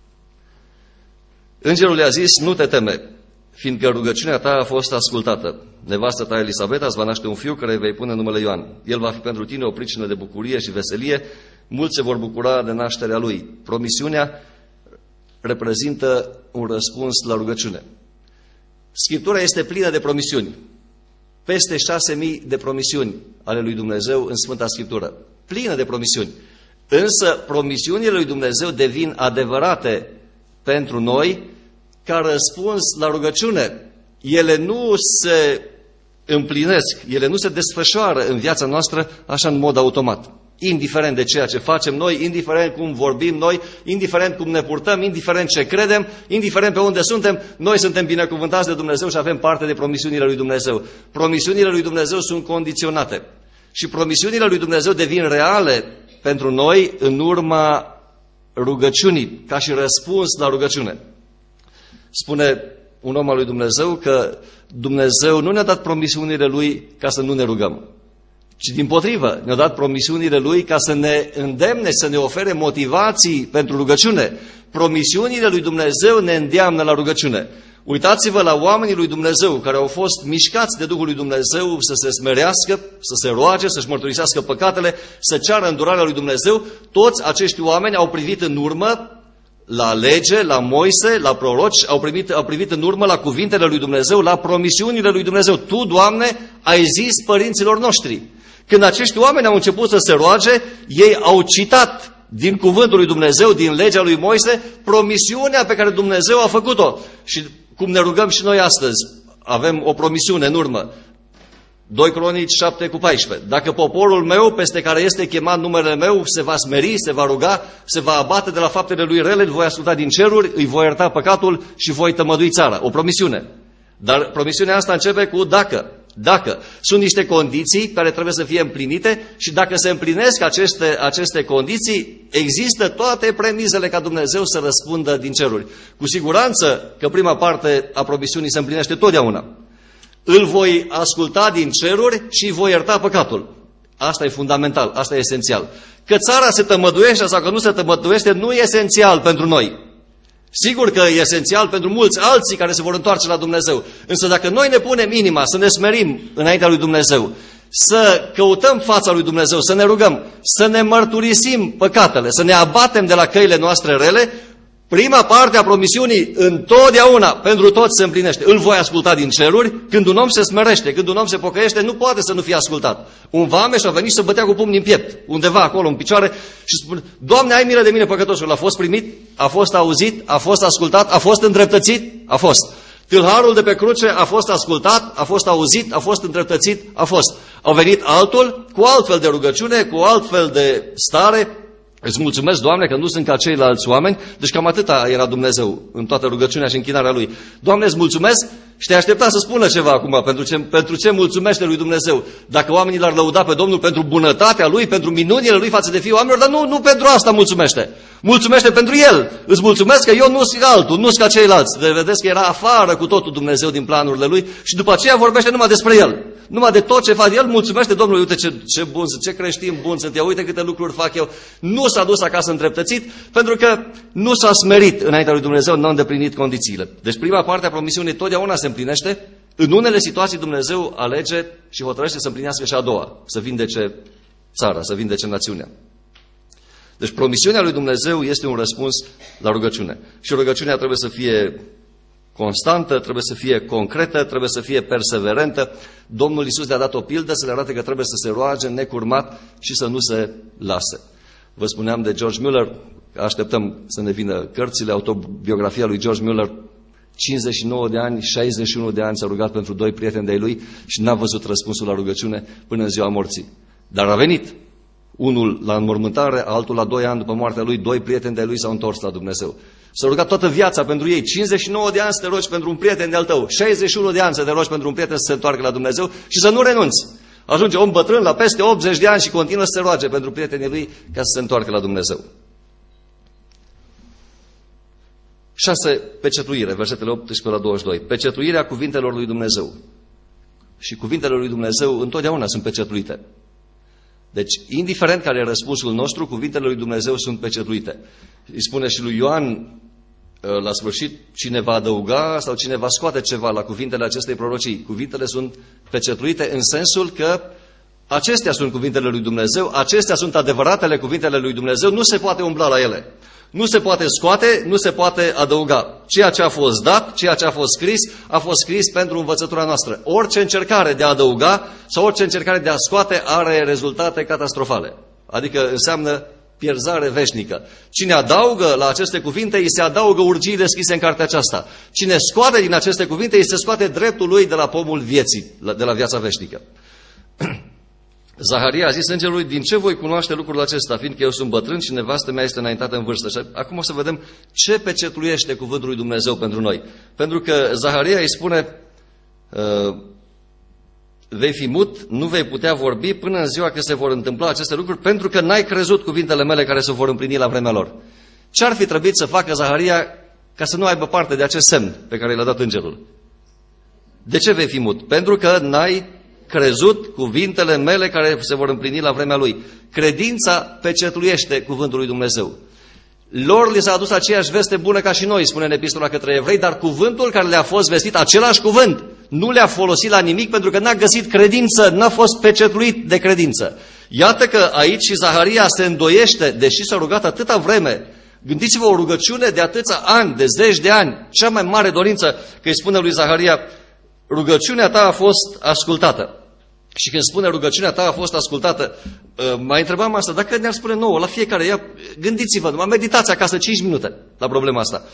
Îngerul i-a zis, nu te teme, fiindcă rugăciunea ta a fost ascultată. Nevastă ta Elisabeta îți va naște un fiu care îi vei pune numele Ioan. El va fi pentru tine o pricină de bucurie și veselie. Mulți se vor bucura de nașterea lui. Promisiunea reprezintă un răspuns la rugăciune. Scriptura este plină de promisiuni. Peste șase mii de promisiuni ale lui Dumnezeu în Sfânta Scriptură. Plină de promisiuni. Însă promisiunile lui Dumnezeu devin adevărate pentru noi ca răspuns la rugăciune. Ele nu se împlinesc, ele nu se desfășoară în viața noastră așa în mod automat. Indiferent de ceea ce facem noi, indiferent cum vorbim noi, indiferent cum ne purtăm, indiferent ce credem, indiferent pe unde suntem, noi suntem binecuvântați de Dumnezeu și avem parte de promisiunile lui Dumnezeu. Promisiunile lui Dumnezeu sunt condiționate și promisiunile lui Dumnezeu devin reale pentru noi în urma rugăciunii, ca și răspuns la rugăciune. Spune un om al lui Dumnezeu că Dumnezeu nu ne-a dat promisiunile Lui ca să nu ne rugăm, ci dimpotrivă, ne-a dat promisiunile Lui ca să ne îndemne, să ne ofere motivații pentru rugăciune. Promisiunile lui Dumnezeu ne îndeamnă la rugăciune. Uitați-vă la oamenii lui Dumnezeu care au fost mișcați de Duhul lui Dumnezeu să se smerească, să se roage, să-și mărturisească păcatele, să ceară îndurarea lui Dumnezeu. Toți acești oameni au privit în urmă la lege, la Moise, la proroci, au, primit, au privit în urmă la cuvintele lui Dumnezeu, la promisiunile lui Dumnezeu. Tu, Doamne, ai zis părinților noștri. Când acești oameni au început să se roage, ei au citat din cuvântul lui Dumnezeu, din legea lui Moise, promisiunea pe care Dumnezeu a făcut-o. Și cum ne rugăm și noi astăzi, avem o promisiune în urmă. doi Cronici șapte cu paisprezece. Dacă poporul meu, peste care este chemat numele meu, se va smeri, se va ruga, se va abate de la faptele lui rele, îl voi asculta din ceruri, îi voi ierta păcatul și voi tămădui țara. O promisiune. Dar promisiunea asta începe cu dacă. Dacă. Sunt niște condiții care trebuie să fie împlinite și dacă se împlinesc aceste, aceste condiții, există toate premizele ca Dumnezeu să răspundă din ceruri. Cu siguranță că prima parte a promisiunii se împlinește totdeauna. Îl voi asculta din ceruri și îi voi ierta păcatul. Asta e fundamental, asta e esențial. Că țara se tămăduiește sau că nu se tămăduiește nu e esențial pentru noi. Sigur că e esențial pentru mulți alții care se vor întoarce la Dumnezeu. Însă dacă noi ne punem inima să ne smerim înaintea lui Dumnezeu, să căutăm fața lui Dumnezeu, să ne rugăm, să ne mărturisim păcatele, să ne abatem de la căile noastre rele, prima parte a promisiunii întotdeauna pentru toți se împlinește. Îl voi asculta din ceruri. Când un om se smerește, când un om se pocăiește, nu poate să nu fie ascultat. Un vameș a venit și să bătea cu pumnii în piept, undeva acolo în picioare și spune: Doamne, ai milă de mine păcătosul. A fost primit, a fost auzit, a fost ascultat, a fost îndreptățit, a fost. Tâlharul de pe cruce a fost ascultat, a fost auzit, a fost îndreptățit, a fost. Au venit altul cu altfel de rugăciune, cu altfel de stare. Îți mulțumesc, Doamne, că nu sunt ca ceilalți oameni. Deci cam atâta era Dumnezeu în toată rugăciunea și închinarea Lui. Doamne, îți mulțumesc și te aștepta să spună ceva acum pentru ce, pentru ce mulțumește Lui Dumnezeu. Dacă oamenii l-ar lăuda pe Domnul pentru bunătatea Lui, pentru minunile Lui față de fiii oamenilor, dar nu, nu pentru asta mulțumește. Mulțumește pentru El. Îți mulțumesc că eu nu sunt altul, nu sunt ca ceilalți. De vedeți că era afară cu totul Dumnezeu din planurile Lui și după aceea vorbește numai despre El. Numai de tot ce face El, mulțumește Domnului. Uite ce, ce bun sunt, ce creștin bun sunt eu, uite câte lucruri fac eu. Nu s-a dus acasă îndreptățit pentru că nu s-a smerit înaintea lui Dumnezeu, nu a îndeplinit condițiile. Deci prima parte a promisiunii totdeauna se împlinește. În unele situații Dumnezeu alege și hotărăște să împlinească și a doua, să vindece țara, să vindece națiunea. Deci promisiunea lui Dumnezeu este un răspuns la rugăciune. Și rugăciunea trebuie să fie constantă, trebuie să fie concretă, trebuie să fie perseverentă. Domnul Iisus le-a dat o pildă să le arate că trebuie să se roage necurmat și să nu se lase. Vă spuneam de George Mueller, așteptăm să ne vină cărțile, autobiografia lui George Mueller. cincizeci și nouă de ani, șaizeci și unu de ani s-a rugat pentru doi prieteni de-ai lui și n-a văzut răspunsul la rugăciune până în ziua morții. Dar a venit. Unul la înmormântare, altul la doi ani după moartea lui, doi prieteni de-ai lui s-au întors la Dumnezeu. S-a rugat toată viața pentru ei. cincizeci și nouă de ani să te rogi pentru un prieten de-al tău, șaizeci și unu de ani să te rogi pentru un prieten să se întoarcă la Dumnezeu și să nu renunți. Ajunge om bătrân la peste optzeci de ani și continuă să se roage pentru prietenii lui ca să se întoarcă la Dumnezeu. șase. Pecetuire, versetele optsprezece la douăzeci și doi. Pecetuirea cuvintelor lui Dumnezeu. Și cuvintele lui Dumnezeu întotdeauna sunt pecetuite. Deci, indiferent care e răspunsul nostru, cuvintele lui Dumnezeu sunt pecetuite. Îi spune și lui Ioan la sfârșit, cine va adăuga sau cine va scoate ceva la cuvintele acestei prorocii. Cuvintele sunt pecetuite în sensul că acestea sunt cuvintele lui Dumnezeu, acestea sunt adevăratele cuvintele lui Dumnezeu, nu se poate umbla la ele. Nu se poate scoate, nu se poate adăuga. Ceea ce a fost dat, ceea ce a fost scris, a fost scris pentru învățătura noastră. Orice încercare de a adăuga sau orice încercare de a scoate are rezultate catastrofale. Adică înseamnă pierzare veșnică. Cine adaugă la aceste cuvinte, îi se adaugă urgiile scrise în cartea aceasta. Cine scoate din aceste cuvinte, îi se scoate dreptul lui de la pomul vieții, de la viața veșnică. Zaharia a zis îngerului, din ce voi cunoaște lucrul acesta, fiindcă eu sunt bătrân și nevastă mea este înaintată în vârstă. Și acum o să vedem ce pecetuiește cuvântul lui Dumnezeu pentru noi. Pentru că Zaharia îi spune, uh, vei fi mut, nu vei putea vorbi până în ziua când se vor întâmpla aceste lucruri, pentru că n-ai crezut cuvintele mele care se vor împlini la vremea lor. Ce ar fi trebuit să facă Zaharia ca să nu aibă parte de acest semn pe care l-a dat îngerul? De ce vei fi mut? Pentru că n-ai crezut cuvintele mele care se vor împlini la vremea lui. Credința pecetuiește cuvântul lui Dumnezeu. Lor li s-a adus aceeași veste bună ca și noi, spune în epistola către evrei, dar cuvântul care le-a fost vestit, același cuvânt, nu le-a folosit la nimic pentru că n-a găsit credință, n-a fost pecetuit de credință. Iată că aici și Zaharia se îndoiește, deși s-a rugat atâta vreme. Gândiți-vă o rugăciune de atâția ani, de zeci de ani, cea mai mare dorință, că îi spune lui Zaharia, rugăciunea ta a fost ascultată. Și când spune rugăciunea ta a fost ascultată, mai întrebam asta, dacă ne-ar spune nouă, la fiecare, ia, gândiți-vă, numai meditați acasă cinci minute la problema asta.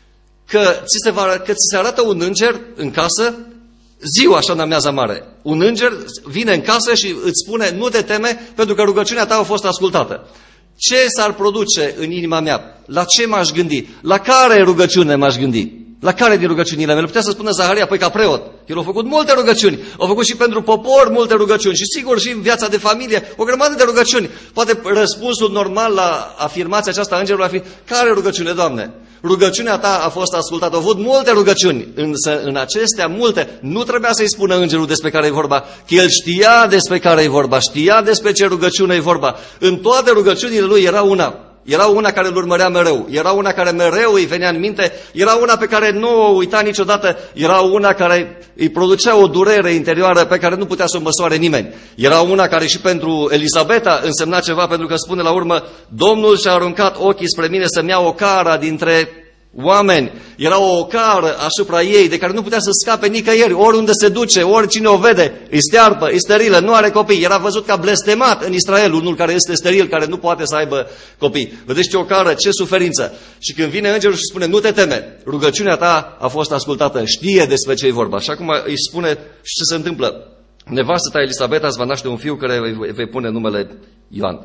Că ți se, va, că ți se arată un înger în casă, ziua așa în amiaza mare. Un înger vine în casă și îți spune, nu te teme, pentru că rugăciunea ta a fost ascultată. Ce s-ar produce în inima mea? La ce m-aș gândi? La care rugăciune m-aș gândi? La care din rugăciunile mele? Putea să spună Zaharia, păi ca preot. El a făcut multe rugăciuni. A făcut și pentru popor multe rugăciuni. Și sigur și în viața de familie, o grămadă de rugăciuni. Poate răspunsul normal la afirmația aceasta a îngerului ar fi, care rugăciune, Doamne? Rugăciunea ta a fost ascultată. Au avut multe rugăciuni. Însă în acestea multe nu trebuia să-i spună îngerul despre care e vorba. Că el știa despre care e vorba. Știa despre ce rugăciune e vorba. În toate rugăciunile lui era una. Era una care îl urmărea mereu, era una care mereu îi venea în minte, era una pe care nu o uita niciodată, era una care îi producea o durere interioară pe care nu putea să o măsoare nimeni. Era una care și pentru Elisabeta însemna ceva, pentru că spune la urmă, Domnul și-a aruncat ochii spre mine să-mi ia o cara dintre oameni. Era o ocară asupra ei de care nu putea să scape nicăieri, oriunde se duce, oricine o vede, îi stearpă, îi sterilă, nu are copii. Era văzut ca blestemat în Israel, unul care este steril, care nu poate să aibă copii. Vedeți ce ocară, ce suferință. Și când vine îngerul și spune, nu te teme, rugăciunea ta a fost ascultată, știe despre ce e vorba. Și acum îi spune și ce se întâmplă. Nevastă ta Elisabeta îți va naște un fiu care îi vei pune numele Ioan.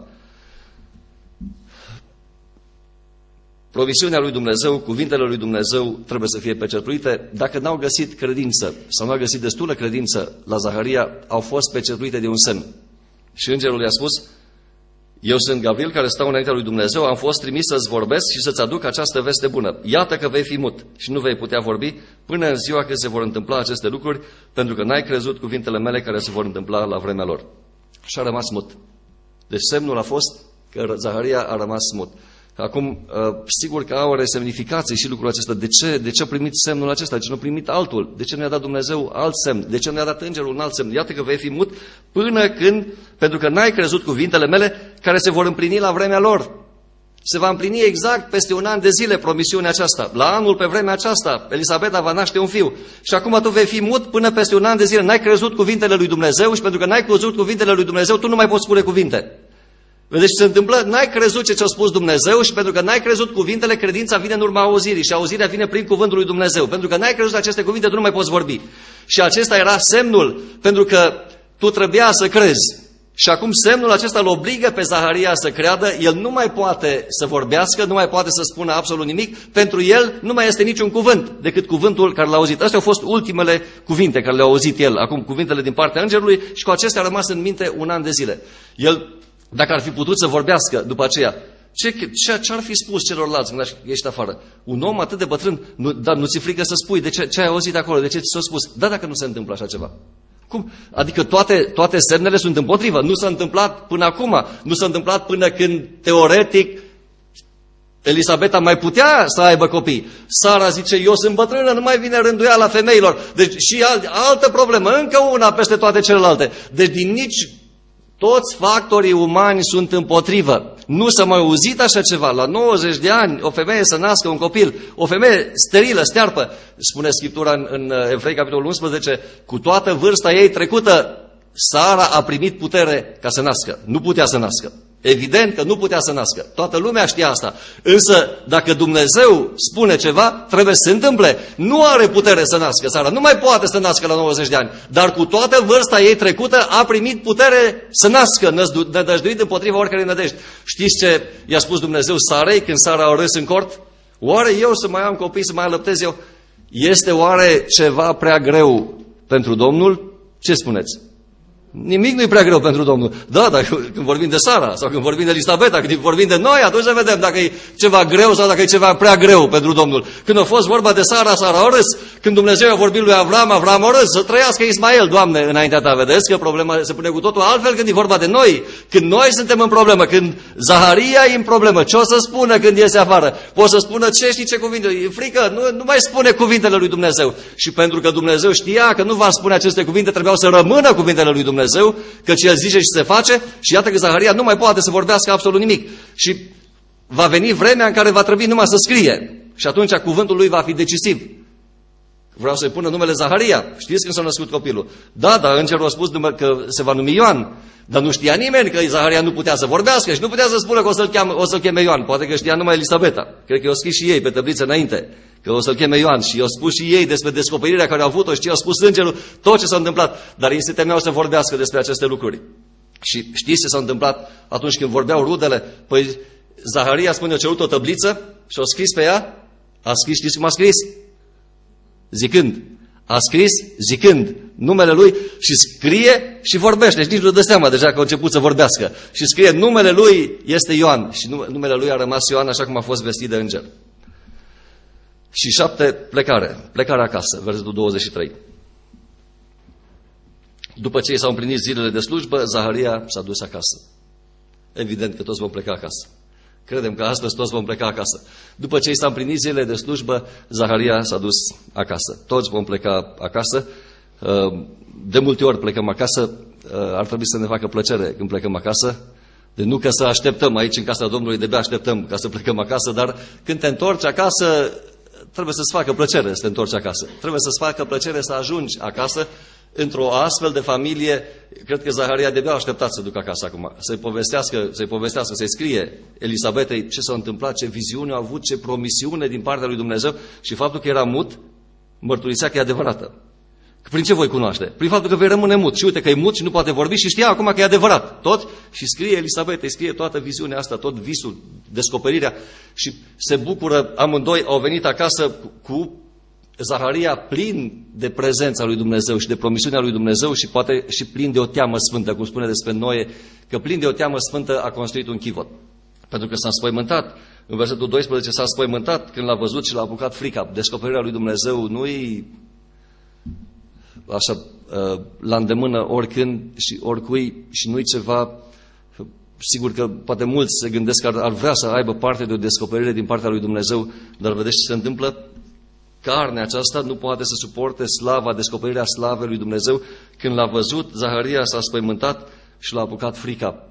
Promisiunea lui Dumnezeu, cuvintele lui Dumnezeu trebuie să fie pecetuite. Dacă n-au găsit credință sau n-au găsit destulă credință la Zaharia, au fost pecetuite de un semn. Și îngerul i-a spus, eu sunt Gavril care stau înaintea lui Dumnezeu, am fost trimis să-ți vorbesc și să-ți aduc această veste bună. Iată că vei fi mut și nu vei putea vorbi până în ziua când se vor întâmpla aceste lucruri, pentru că n-ai crezut cuvintele mele care se vor întâmpla la vremea lor. Și a rămas mut. Deci semnul a fost că Zaharia a rămas mut. Acum, sigur că au o semnificație și lucrul acesta. De ce, de ce a primit semnul acesta? De ce nu a primit altul? De ce nu i-a dat Dumnezeu alt semn? De ce nu i-a dat îngerul un alt semn? Iată că vei fi mut până când, pentru că n-ai crezut cuvintele mele care se vor împlini la vremea lor. Se va împlini exact peste un an de zile promisiunea aceasta. La anul, pe vremea aceasta, Elisabeta va naște un fiu. Și acum tu vei fi mut până peste un an de zile. N-ai crezut cuvintele lui Dumnezeu și pentru că n-ai crezut cuvintele lui Dumnezeu, tu nu mai poți spune cuvinte. Vedeți ce se întâmplă? N-ai crezut ce ți-a spus Dumnezeu și pentru că n-ai crezut cuvintele, credința vine în urma auzirii și auzirea vine prin cuvântul lui Dumnezeu. Pentru că n-ai crezut aceste cuvinte, tu nu mai poți vorbi. Și acesta era semnul, pentru că tu trebuia să crezi. Și acum semnul acesta îl obligă pe Zaharia să creadă, el nu mai poate să vorbească, nu mai poate să spună absolut nimic, pentru el nu mai este niciun cuvânt decât cuvântul care l-a auzit. Astea au fost ultimele cuvinte care le-a auzit el, acum cuvintele din partea îngerului, și cu acestea a rămas în minte un an de zile. El, dacă ar fi putut să vorbească după aceea, ce, ce, ce ar fi spus celorlalți când ești afară? Un om atât de bătrân, nu, dar nu ți-e frică să spui de ce, ce ai auzit acolo, de ce ți s-a spus? Da, dacă nu se întâmplă așa ceva. Cum? Adică toate, toate semnele sunt împotrivă. Nu s-a întâmplat până acum. Nu s-a întâmplat până când, teoretic, Elisabeta mai putea să aibă copii. Sara zice, eu sunt bătrână, nu mai vine rânduiala femeilor. Deci și alt, altă problemă, încă una peste toate celelalte. Deci din nici toți factorii umani sunt împotrivă. Nu s-a mai auzit așa ceva. La nouăzeci de ani, o femeie să nască un copil, o femeie sterilă, stearpă, spune Scriptura în, în Evrei, capitolul unsprezece, cu toată vârsta ei trecută, Sara a primit putere ca să nască. Nu putea să nască. Evident că nu putea să nască. Toată lumea știa asta. Însă, dacă Dumnezeu spune ceva, trebuie să se întâmple. Nu are putere să nască Sara. Nu mai poate să nască la nouăzeci de ani. Dar cu toată vârsta ei trecută a primit putere să nască, nădăjduit împotriva oricărei nădejdi. Știți ce i-a spus Dumnezeu Sarei când Sara a râs în cort? Oare eu să mai am copii, să mai alăptez eu? Este oare ceva prea greu pentru Domnul? Ce spuneți? Nimic nu e prea greu pentru Domnul. Da, dar când vorbim de Sara sau când vorbim de Elisabeta, când vorbim de noi, atunci să vedem dacă e ceva greu sau dacă e ceva prea greu pentru Domnul. Când a fost vorba de Sara, Sara a râs. Când Dumnezeu a vorbit lui Avram, Avram a râs. Să trăiască Ismael, Doamne, înaintea ta. Vedeți că problema se pune cu totul altfel când e vorba de noi. Când noi suntem în problemă, când Zaharia e în problemă, ce o să spună când iese afară? Poți să spună ce știi, ce cuvinte? E frică, nu, nu mai spune cuvintele lui Dumnezeu. Și pentru că Dumnezeu știa că nu va spune aceste cuvinte, trebuiau să rămână cuvintele lui Dumnezeu. Căci el zice și se face, și iată că Zaharia nu mai poate să vorbească absolut nimic. Și va veni vremea în care va trebui numai să scrie. Și atunci cuvântul lui va fi decisiv. Vreau să-i pună numele Zaharia. Știți când s-a născut copilul? Da, dar îngerul a spus că se va numi Ioan. Dar nu știa nimeni că Zaharia nu putea să vorbească și nu putea să spună că o să-l cheme, o să-l cheme Ioan. Poate că știa numai Elisabeta. Cred că i-au scris și ei pe tabliță înainte că o să-l cheme Ioan. Și i-au spus și ei despre descoperirea care au avut-o și ce i-au spus îngerul, tot ce s-a întâmplat. Dar ei se temeau să vorbească despre aceste lucruri. Și știți ce s-a întâmplat atunci când vorbeau rudele? Păi Zaharia, spune, a cerut o tabliță și a scris pe ea. A scris, știți cum a scris? Zicând. A scris zicând numele lui și scrie și vorbește. Și nici nu dă seama deja că a început să vorbească. Și scrie numele lui este Ioan. Și numele lui a rămas Ioan așa cum a fost vestit de înger. Și șapte, plecare. Plecare acasă, versetul douăzeci și trei. După ce i s-au împlinit zilele de slujbă, Zaharia s-a dus acasă. Evident că toți vom pleca acasă. Credem că astăzi toți vom pleca acasă. După ce i s-a împlinit zilele de slujbă, Zaharia s-a dus acasă. Toți vom pleca acasă. De multe ori plecăm acasă. Ar trebui să ne facă plăcere când plecăm acasă. De nu că să așteptăm aici în casa Domnului, de-abia așteptăm ca să plecăm acasă, dar când te întorci acasă, trebuie să-ți facă plăcere să te întorci acasă. Trebuie să-ți facă plăcere să ajungi acasă într-o astfel de familie. Cred că Zaharia de-abia a așteptat să ducă acasă acum, să-i povestească, să-i povestească, să-i scrie Elisabetei ce s-a întâmplat, ce viziune a avut, ce promisiune din partea lui Dumnezeu, și faptul că era mut mărturisea că e adevărată. Prin ce voi cunoaște? Prin faptul că vei rămâne mut. Și uite că e mut și nu poate vorbi și știa acum că e adevărat. Tot? Și scrie Elisabetei, scrie toată viziunea asta, tot visul, descoperirea, și se bucură amândoi. Au venit acasă cu Zaharia plin de prezența lui Dumnezeu și de promisiunea lui Dumnezeu și poate și plin de o teamă sfântă, cum spune despre Noe, că plin de o teamă sfântă a construit un chivot. Pentru că s-a înspăimântat. În versetul doisprezece s-a înspăimântat când l-a văzut și l-a apucat frica. Descoperirea lui Dumnezeu nu-i așa la îndemână oricând și oricui și nu-i ceva. Sigur că poate mulți se gândesc că ar, ar vrea să aibă parte de o descoperire din partea lui Dumnezeu, dar vedeți ce se întâmplă? Carnea aceasta nu poate să suporte slava, descoperirea slavei lui Dumnezeu. Când l-a văzut, Zaharia s-a spăimântat și l-a apucat frica.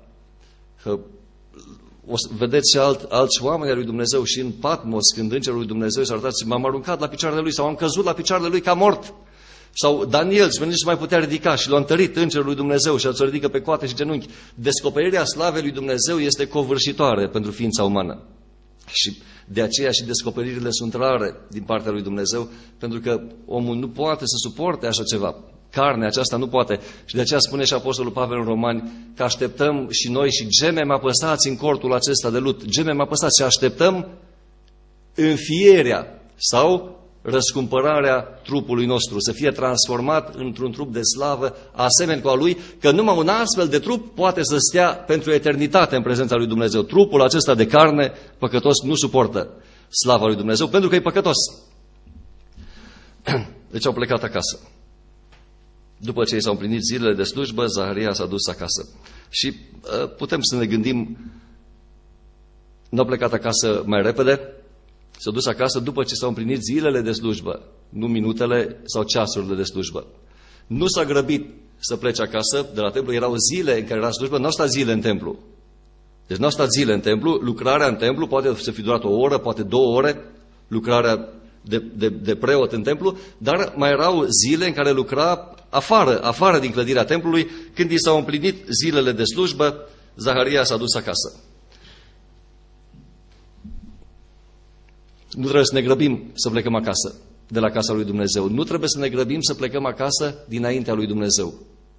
O să vedeți și alt, alți oameni ai lui Dumnezeu și în Patmos, când îngerul lui Dumnezeu s-a arătat și m-am aruncat la picioarele lui sau am căzut la picioarele lui ca mort. Sau Daniel, și nici mai putea ridica și l-a întărit îngerul lui Dumnezeu și a ridică pe coate și genunchi. Descoperirea slavei lui Dumnezeu este covârșitoare pentru ființa umană. Și de aceea și descoperirile sunt rare din partea lui Dumnezeu, pentru că omul nu poate să suporte așa ceva. Carnea aceasta nu poate. Și de aceea spune și Apostolul Pavel în Romani că așteptăm și noi și gemem apăsați în cortul acesta de lut. Gemem apăsați și așteptăm înfierea sau răscumpărarea trupului nostru, să fie transformat într-un trup de slavă, asemeni cu a lui, că numai un astfel de trup poate să stea pentru eternitate în prezența lui Dumnezeu. Trupul acesta de carne păcătos nu suportă slava lui Dumnezeu, pentru că e păcătos. Deci au plecat acasă. După ce i s-au împlinit zilele de slujbă, Zaharia s-a dus acasă. Și uh, putem să ne gândim, nu au plecat acasă mai repede, s-au dus acasă după ce s-au împlinit zilele de slujbă, nu minutele sau ceasurile de slujbă. Nu s-a grăbit să plece acasă de la templu, erau zile în care era slujbă, nu au stat zile în templu. Deci nu au stat zile în templu, lucrarea în templu poate să fi durat o oră, poate două ore, lucrarea de, de, de preot în templu, dar mai erau zile în care lucra afară, afară din clădirea templului. Când i s-au împlinit zilele de slujbă, Zaharia s-a dus acasă. Nu trebuie să ne grăbim să plecăm acasă, de la casa lui Dumnezeu. Nu trebuie să ne grăbim să plecăm acasă dinaintea lui Dumnezeu.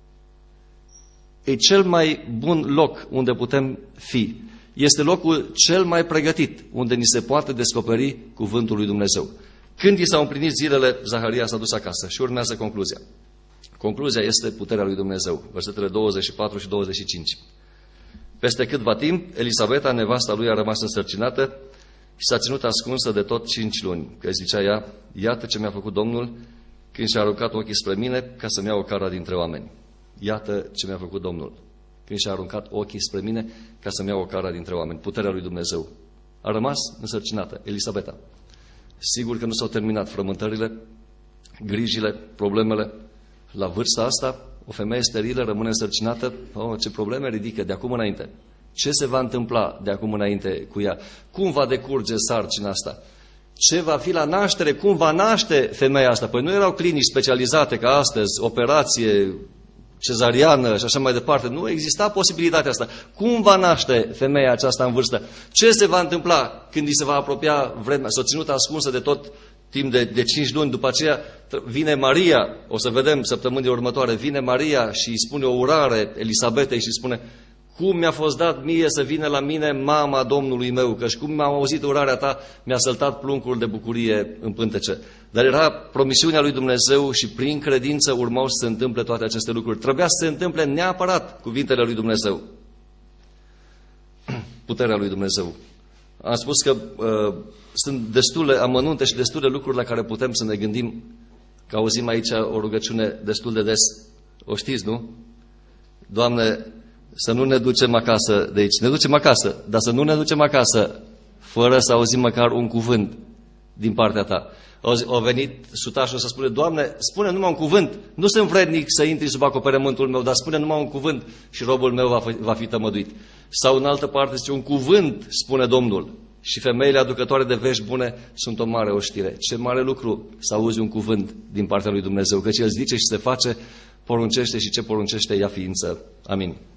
E cel mai bun loc unde putem fi. Este locul cel mai pregătit, unde ni se poate descoperi cuvântul lui Dumnezeu. Când i s-au împlinit zilele, Zaharia s-a dus acasă și urmează concluzia. Concluzia este puterea lui Dumnezeu. Versetele douăzeci și patru și douăzeci și cinci. Peste câtva timp, Elisabeta, nevasta lui, a rămas însărcinată și s-a ținut ascunsă de tot cinci luni. Că zicea ea, iată ce mi-a făcut Domnul când și-a aruncat ochii spre mine ca să-mi iau o cara dintre oameni. Iată ce mi-a făcut Domnul când și-a aruncat ochii spre mine ca să-mi iau o cara dintre oameni. Puterea lui Dumnezeu. A rămas însărcinată, Elisabeta. Sigur că nu s-au terminat frământările, grijile, problemele. La vârsta asta, o femeie sterilă rămâne însărcinată. Oh, ce probleme ridică de acum înainte. Ce se va întâmpla de acum înainte cu ea? Cum va decurge sarcina asta? Ce va fi la naștere? Cum va naște femeia asta? Păi nu erau clinici specializate ca astăzi, operație cezariană și așa mai departe. Nu exista posibilitatea asta. Cum va naște femeia aceasta în vârstă? Ce se va întâmpla când îi se va apropia vremea? S-a ținut ascunsă de tot timp de, de cinci luni. După aceea vine Maria, o să vedem săptămânile următoare, vine Maria și îi spune o urare Elisabetei și îi spune: cum mi-a fost dat mie să vină la mine mama Domnului meu, căci cum m-am auzit urarea ta, mi-a săltat pruncul de bucurie în pântece. Dar era promisiunea lui Dumnezeu și prin credință urmau să se întâmple toate aceste lucruri. Trebuia să se întâmple neapărat cuvintele lui Dumnezeu. Puterea lui Dumnezeu. Am spus că uh, sunt destule amănunte și destule lucruri la care putem să ne gândim, că auzim aici o rugăciune destul de des. O știți, nu? Doamne, să nu ne ducem acasă de aici. Ne ducem acasă, dar să nu ne ducem acasă fără să auzim măcar un cuvânt din partea ta. Au venit sutașul să spune: Doamne, spune numai un cuvânt. Nu sunt vrednic să intri sub acoperământul meu, dar spune numai un cuvânt și robul meu va fi, va fi tămăduit. Sau în altă parte zice: un cuvânt, spune Domnul. Și femeile aducătoare de vești bune sunt o mare oștire. Ce mare lucru să auzi un cuvânt din partea lui Dumnezeu, căci El zice și se face, poruncește și ce poruncește ia ființă. Amin.